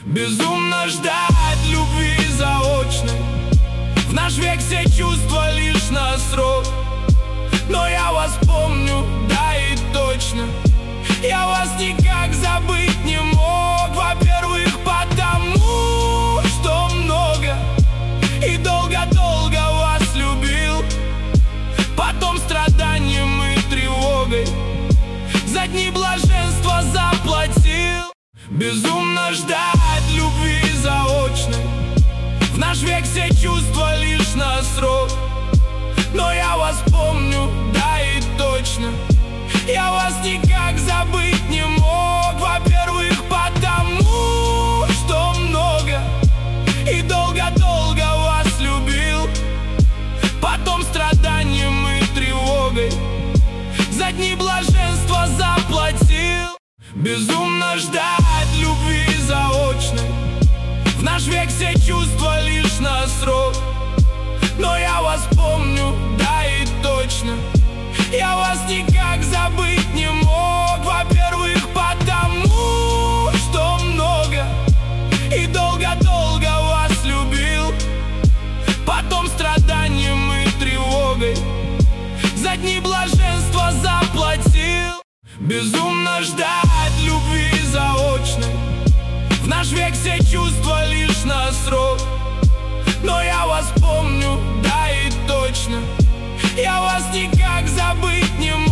Безумно ждать любви заочной. В наш век все чувства лишь на срок. Но я вас помню, да и точно. Я вас никак забыть не мог. Во-первых, потому что много и долго-долго вас любил. Потом страданием и тревогой за дни блаженства заплатил. Безумно ждать любви заочной. В наш век все чувства лишь на срок. Но я вас помню, да и точно. Я вас никак забыть не мог. Во-первых, потому что много и долго-долго вас любил. Потом страданием и тревогой за дни блаженства заплатил. Безумно ждать любви заочной. В наш век все чувства лишь на срок. Но я вас помню, да и точно. Я вас никак забыть не мог. Во-первых, потому что много и долго-долго вас любил. Потом страданием и тревогой за дни блаженства заплатил. Безумно ждать любви заочной. В наш век все чувства лишь на срок. Но я вас помню, да и точно. Я вас никак забыть не мог.